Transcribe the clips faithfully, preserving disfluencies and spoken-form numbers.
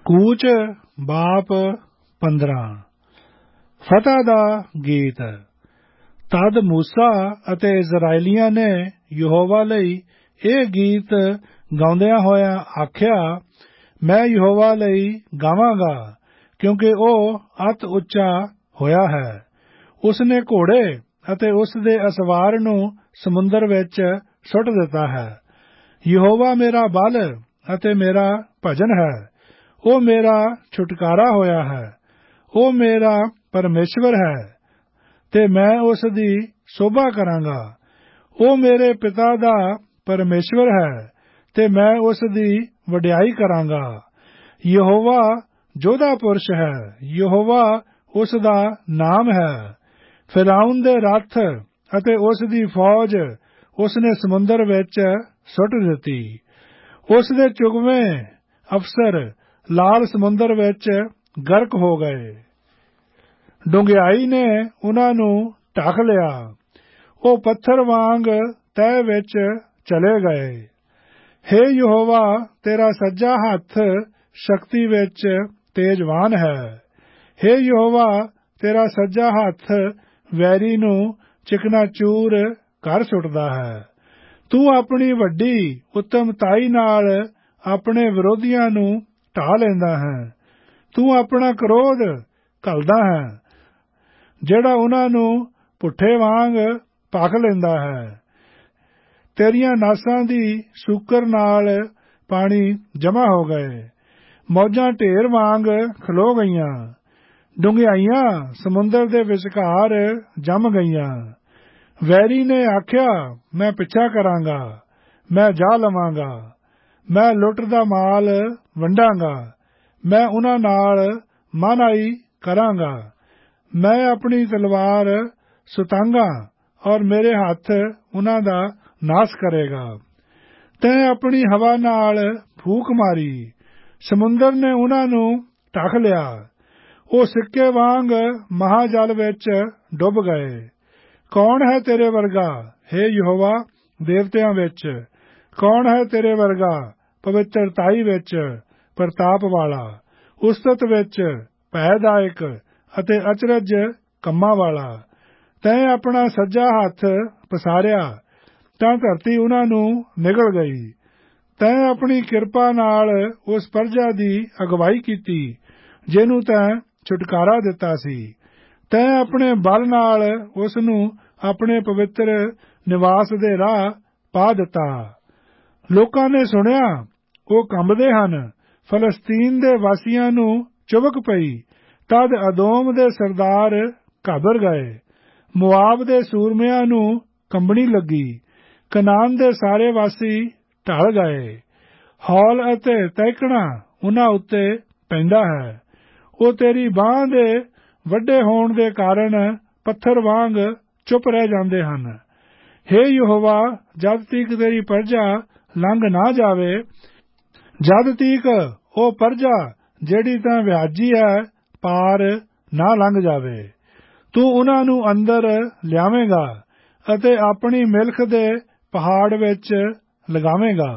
ਕੂਚ ਬਾਪ ਪੰਦਰਾਂ। ਫਤਹ ਦਾ ਗੀਤ। ਤਦ ਮੂਸਾ ਅਤੇ ਇਜ਼ਰਾਈਲੀਆਂ ਨੇ ਯਹੋਵਾ ਲਈ ਇਹ ਗੀਤ ਗਾਉਂਦਿਆਂ ਹੋਇਆਂ ਆਖਿਆ, ਮੈਂ ਯਹੋਵਾ ਲਈ ਗਾਵਾਂਗਾ, ਕਿਉਂਕਿ ਉਹ ਅਤ ਉੱਚਾ ਹੋਇਆ ਹੈ। ਉਸ ਨੇ ਘੋੜੇ ਅਤੇ ਉਸ ਦੇ ਅਸਵਾਰ ਨੂੰ ਸਮੁੰਦਰ ਵਿੱਚ ਸੁੱਟ ਦਿੱਤਾ ਹੈ। ਯਹੋਵਾ ਮੇਰਾ ਬਲ ਅਤੇ ਮੇਰਾ ਭਜਨ ਹੈ। ਉਹ ਮੇਰਾ ਛੁਟਕਾਰਾ ਹੋਇਆ ਹੈ। ਉਹ ਮੇਰਾ ਪਰਮੇਸ਼ਵਰ ਹੈ ਤੇ ਮੈਂ ਉਸ ਦੀ ਸ਼ੋਭਾ ਕਰਾਂਗਾ। ਉਹ ਮੇਰੇ ਪਿਤਾ ਦਾ ਪਰਮੇਸ਼ਵਰ ਹੈ ਤੇ ਮੈਂ ਉਸ ਦੀ ਵਡਿਆਈ ਕਰਾਂਗਾ। ਯਹੋਵਾ ਜੋਧਾ ਪੁਰਸ਼ ਹੈ। ਯਹੋਵਾ ਉਸ ਦਾ ਨਾਮ ਹੈ। ਫਿਰੌਨ ਦੇ ਰੱਥ ਅਤੇ ਉਸ ਦੀ ਫੌਜ ਉਸ ਨੇ ਸਮੁੰਦਰ ਵਿੱਚ ਸੁੱਟ ਦਿੱਤੀ। ਉਸ ਦੇ ਚੁਗਵੇਂ ਅਫਸਰ ਲਾਲ ਸਮੁੰਦਰ ਵਿੱਚ ਗਰਕ ਹੋ ਗਏ। ਡੂੰਘਿਆਈ ਨੇ ਉਹਨਾਂ ਨੂੰ ਢਕ ਲਿਆ। ਉਹ ਪੱਥਰ ਵਾਂਗ ਤਹਿ ਵਿੱਚ ਚਲੇ ਗਏ। ਹੇ ਯਹੋਵਾ, ਤੇਰਾ ਸੱਜਾ ਹੱਥ ਸ਼ਕਤੀ ਵਿੱਚ ਤੇਜਵਾਨ ਹੈ। ਹੇ ਯਹੋਵਾ, ਤੇਰਾ ਸੱਜਾ ਹੱਥ ਵੈਰੀ ਨੂੰ ਚਿਕਨਾਚੂਰ ਕਰ ਸੁੱਟਦਾ ਹੈ। ਤੂੰ ਆਪਣੀ ਵੱਡੀ ਉੱਤਮਤਾਈ ਨਾਲ ਆਪਣੇ ਵਿਰੋਧੀਆਂ ਨੂੰ ਢਾਹ ਲੈਂਦਾ ਹੈ। ਤੂੰ ਆਪਣਾ ਕ੍ਰੋਧ ਘੱਲਦਾ ਹੈ, ਜਿਹੜਾ ਉਹਨਾਂ ਨੂੰ ਭੁੱਠੇ ਵਾਂਗ ਭਖ ਲੈਂਦਾ ਹੈ। ਤੇਰੀਆਂ ਨਾਸਾਂ ਦੀ ਸ਼ੂਕਰ ਨਾਲ ਪਾਣੀ ਜਮ੍ਹਾਂ ਹੋ ਗਏ। ਮੌਜਾਂ ਢੇਰ ਵਾਂਗ ਖਲੋ ਗਈਆਂ। ਡੂੰਘਿਆਈਆਂ ਸਮੁੰਦਰ ਦੇ ਵਿਚਕਾਰ ਜੰਮ ਗਈਆਂ। ਵੈਰੀ ਨੇ ਆਖਿਆ, ਮੈਂ ਪਿੱਛਾ ਕਰਾਂਗਾ, ਮੈਂ ਜਾ ਲਵਾਂਗਾ, ਮੈਂ ਲੁੱਟ ਦਾ ਮਾਲ ਵੰਡਾਂਗਾ, ਮੈਂ ਉਹਨਾਂ ਨਾਲ ਮਾਨਾਈ ਕਰਾਂਗਾ। ਮੈਂ ਆਪਣੀ ਤਲਵਾਰ ਸੁਤਾਂਗਾ ਔਰ ਮੇਰੇ ਹੱਥ ਉਹਨਾਂ ਦਾ ਨਾਸ਼ ਕਰੇਗਾ। ਤੈਂ ਆਪਣੀ ਹਵਾ ਨਾਲ ਫੂਕ ਮਾਰੀ, ਸਮੁੰਦਰ ਨੇ ਉਹਨਾਂ ਨੂੰ ਢਕ ਲਿਆ। ਉਹ ਸਿੱਕੇ ਵਾਂਗ ਮਹਾਜਲ ਵਿੱਚ ਡੁੱਬ ਗਏ। ਕੌਣ ਹੈ ਤੇਰੇ ਵਰਗਾ, ਹੇ ਯਹੋਵਾ, ਦੇਵਤਿਆਂ ਵਿੱਚ? ਕੌਣ ਹੈ ਤੇਰੇ ਵਰਗਾ ਪਵਿੱਤਰਤਾਈ ਵਿੱਚ, ਪ੍ਰਤਾਪ ਵਾਲਾ, ਉਸਤਤ ਵਿੱਚ, ਭੈਦਾਇਕ ਅਤੇ ਅਚਰਜ ਕੰਮਾਂ ਵਾਲਾ? ਤੈਂ ਆਪਣਾ ਸੱਜਾ ਹੱਥ ਪਸਾਰਿਆ ਤਾਂ ਧਰਤੀ ਉਹਨਾਂ ਨੂੰ ਨਿਗਲ ਗਈ। ਤੈਂ ਆਪਣੀ ਕਿਰਪਾ ਨਾਲ ਉਸ ਪਰਜਾ ਦੀ ਅਗਵਾਈ ਕੀਤੀ, ਜਿਹਨੂੰ ਤੈਂ ਛੁਟਕਾਰਾ ਦਿੱਤਾ ਸੀ। ਤੈਂ ਆਪਣੇ ਬਲ ਨਾਲ ਉਸ ਨੂੰ ਆਪਣੇ ਪਵਿੱਤਰ ਨਿਵਾਸ ਦੇ ਰਾਹ ਪਾ ਦਿੱਤਾ। ਲੋਕਾਂ ਨੇ ਸੁਣਿਆ, ਉਹ ਕੰਬਦੇ ਹਨ। ਫਲਸਤੀਨ ਦੇ ਵਾਸੀਆਂ ਨੂੰ ਚੁਬਕ ਪਈ। ਤਦ ਅਦੋਮ ਦੇ ਸਰਦਾਰ ਘਾਬਰ ਗਏ। ਮੁਆਬ ਦੇ ਸੂਰਮਿਆਂ ਨੂੰ ਕੰਬਣੀ ਲੱਗੀ। ਕਨਾਨ ਦੇ ਸਾਰੇ ਵਾਸੀ ਢਲ ਗਏ। ਹੌਲ ਅਤੇ ਤਹਿਕਣਾ ਉਹਨਾਂ ਉੱਤੇ ਪੈਂਦਾ ਹੈ। ਉਹ ਤੇਰੀ ਬਾਂਹ ਦੇ ਵੱਡੇ ਹੋਣ ਦੇ ਕਾਰਨ ਪੱਥਰ ਵਾਂਗ ਚੁੱਪ ਰਹਿ ਜਾਂਦੇ ਹਨ। ਹੇ ਯਹੋਵਾ, ਜਦ ਤੀਕ ਤੇਰੀ ਪਰਜਾ ਲੰਘ ਨਾ ਜਾਵੇ, ਜਦ ਤੀਕ ਉਹ ਪਰਜਾ ਜਿਹੜੀ ਤਾਂ ਵਿਆਜੀ ਹੈ ਪਾਰ ਨਾ ਲੰਘ ਜਾਵੇ। ਤੂੰ ਉਹਨਾਂ ਨੂੰ ਅੰਦਰ ਲਿਆਵੇਂਗਾ ਅਤੇ ਆਪਣੀ ਮਿਲਖ ਦੇ ਪਹਾੜ ਵਿੱਚ ਲਗਾਵੇਂਗਾ।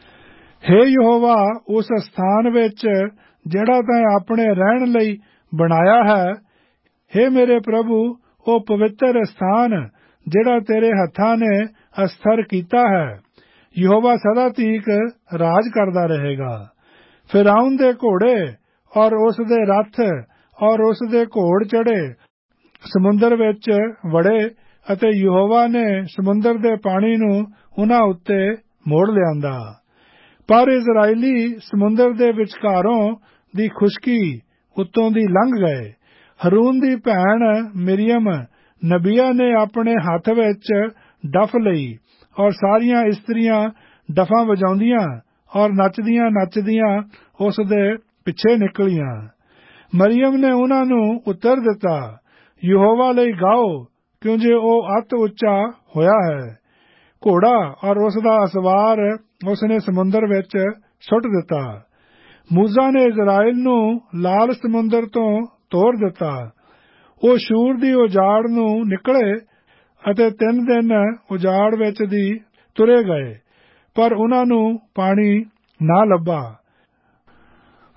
ਹੇ ਯਹੋਵਾ, ਉਸ ਸਥਾਨ ਵਿੱਚ ਜਿਹੜਾ ਤੈਂ ਆਪਣੇ ਰਹਿਣ ਲਈ ਬਣਾਇਆ ਹੈ, ਹੇ ਮੇਰੇ ਪ੍ਰਭੂ, ਉਹ ਪਵਿੱਤਰ ਸਥਾਨ ਜਿਹੜਾ ਤੇਰੇ ਹੱਥਾਂ ਨੇ ਅਸਥਰ ਕੀਤਾ ਹੈ, ਯਹੋਵਾ ਸਦਾ ਤੀਕ ਰਾਜ ਕਰਦਾ ਰਹੇਗਾ। ਫਿਰੌਨ ਦੇ ਘੋੜੇ ਔਰ ਉਸ ਦੇ ਰੱਥ ਔਰ ਉਸ ਦੇ ਘੋੜ ਚੜੇ ਸਮੁੰਦਰ ਵਿੱਚ ਵੜੇ ਅਤੇ ਯਹੋਵਾ ਨੇ ਸਮੁੰਦਰ ਦੇ ਪਾਣੀ ਨੂੰ ਉਹਨਾਂ ਉੱਤੇ ਮੋੜ ਲਿਆਂਦਾ। ਪਰ ਇਜ਼ਰਾਈਲੀ ਸਮੁੰਦਰ ਦੇ ਵਿਚਕਾਰੋਂ ਦੀ ਖੁਸ਼ਕੀ ਉੱਤੋਂ ਦੀ ਲੰਘ ਗਏ। ਹਰੂਨ ਦੀ ਭੈਣ ਮਿਰਿਯਮ ਨਬੀਆ ਨੇ ਆਪਣੇ ਹੱਥ ਵਿੱਚ ਡਫ ਲਈ ਔਰ ਸਾਰੀਆਂ ਇਸਤਰੀਆਂ ਡਫਾਂ ਵਜਾਉਂਦੀਆਂ ਔਰ ਨੱਚਦੀਆਂ ਨੱਚਦੀਆਂ ਉਸ ਦੇ ਪਿੱਛੇ ਨਿਕਲੀਆਂ। ਮਰਿਯਮ ਨੇ ਉਹਨਾਂ ਨੂੰ ਉੱਤਰ ਦਿੱਤਾ, ਯਹੋਵਾ ਲਈ ਗਾਓ, ਕਿਉਂਜੇ ਉਹ ਅਤ ਉੱਚਾ ਹੋਇਆ ਹੈ। ਘੋੜਾ ਔਰ ਉਸ ਦਾ ਅਸਵਾਰ ਉਸ ਨੇ ਸਮੁੰਦਰ ਵਿੱਚ ਸੁੱਟ ਦਿੱਤਾ। ਮੂਸਾ ਨੇ ਇਜ਼ਰਾਈਲ ਨੂੰ ਲਾਲ ਸਮੁੰਦਰ ਤੋਂ ਤੋਰ ਦਿੱਤਾ। ਉਹ ਸ਼ੂਰ ਦੀ ਉਜਾੜ ਨੂੰ ਨਿਕਲੇ ਅਤੇ ਤਿੰਨ ਦਿਨ ਉਜਾੜ ਵਿੱਚ ਦੀ ਤੁਰੇ ਗਏ, ਪਰ ਉਹਨਾਂ ਨੂੰ ਪਾਣੀ ਨਾ ਲੱਭਾ।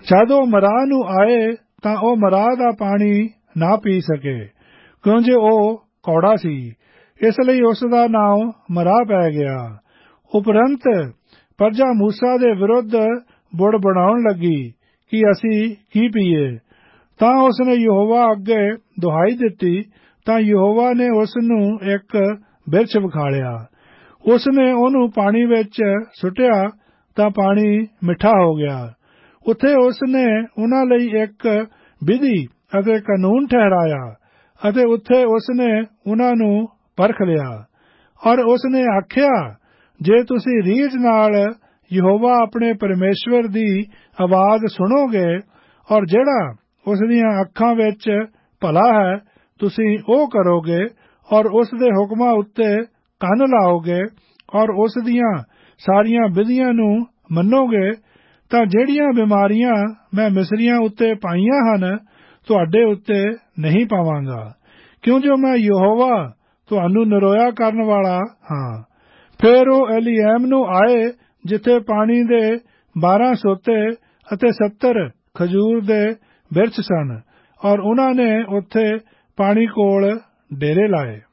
ਜਦ ਉਹ ਮਰਾਹ ਨੂੰ ਆਏ ਤਾਂ ਉਹ ਮਰਾਹ ਦਾ ਪਾਣੀ ਨਾ ਪੀ ਸਕੇ, ਕਿਉਂਜੇ ਉਹ ਕੌੜਾ ਸੀ। ਇਸ ਲਈ ਉਸ ਦਾ ਨਾਮ ਮਰਾਹ ਪੈ ਗਿਆ। ਉਪਰੰਤ ਪ੍ਰਜਾ ਮੂਸਾ ਦੇ ਵਿਰੁੱਧ ਬੁੜ ਬਣਾਉਣ ਲੱਗੀ ਕਿ ਅਸੀਂ ਕੀ ਪੀਏ। ਤਾਂ ਉਸ ਨੇ ਯਹੋਵਾ ਅੱਗੇ ਦੁਹਾਈ ਦਿੱਤੀ, ਤਾਂ ਯਹੋਵਾ ਨੇ ਉਸ ਨੂੰ ਇੱਕ ਬਿਰਛ ਵਿਖਾਲਿਆ। ਉਸ ਨੇ ਉਹਨੂੰ ਪਾਣੀ ਵਿੱਚ ਸੁੱਟਿਆ ਤਾਂ ਪਾਣੀ ਮਿੱਠਾ ਹੋ ਗਿਆ। ਉੱਥੇ ਉਸ ਨੇ ਉਹਨਾਂ ਲਈ ਇੱਕ ਵਿਧੀ ਅਤੇ ਕਾਨੂੰਨ ਠਹਿਰਾਇਆ ਅਤੇ ਉੱਥੇ ਉਸ ਨੇ ਉਹਨਾਂ ਨੂੰ ਪਰਖ ਲਿਆ। ਔਰ ਉਸ ਨੇ ਆਖਿਆ, ਜੇ ਤੁਸੀਂ ਰੀਝ ਨਾਲ ਯਹੋਵਾ ਆਪਣੇ ਪਰਮੇਸ਼ਵਰ ਦੀ ਆਵਾਜ਼ ਸੁਣੋਗੇ ਔਰ ਜਿਹੜਾ ਉਸ ਦੀਆਂ ਅੱਖਾਂ ਵਿੱਚ ਭਲਾ ਹੈ ਤੁਸੀਂ ਉਹ ਕਰੋਗੇ ਔਰ ਉਸ ਦੇ ਹੁਕਮਾਂ ਉੱਤੇ ਕੰਨ ਲਾਓਗੇ ਔਰ ਉਸ ਦੀਆਂ ਸਾਰੀਆਂ ਵਿਧੀਆਂ ਨੂੰ ਮੰਨੋਗੇ, ਤਾਂ ਜਿਹੜੀਆਂ ਬਿਮਾਰੀਆਂ ਮੈਂ ਮਿਸਰੀਆਂ ਉੱਤੇ ਪਾਈਆਂ ਹਨ ਤੁਹਾਡੇ ਉੱਤੇ ਨਹੀਂ ਪਾਵਾਂਗਾ, ਕਿਉਂ ਜੋ ਮੈਂ ਯਹੋਵਾ ਤੁਹਾਨੂੰ ਨਿਰੋਇਆ ਕਰਨ ਵਾਲਾ ਹਾਂ। ਫਿਰ ਉਹ ਐਲੀਐਮ ਨੂੰ ਆਏ ਜਿੱਥੇ ਪਾਣੀ ਦੇ ਬਾਰਾਂ ਸੋਤੇ ਅਤੇ ਸੱਤਰ ਖਜੂਰ ਦੇ ਬਿਰਛ ਸਨ, ਔਰ ਉਹਨਾਂ ਨੇ ਉੱਥੇ ਪਾਣੀ ਕੋਲ ਡੇਰੇ ਲਾਏ।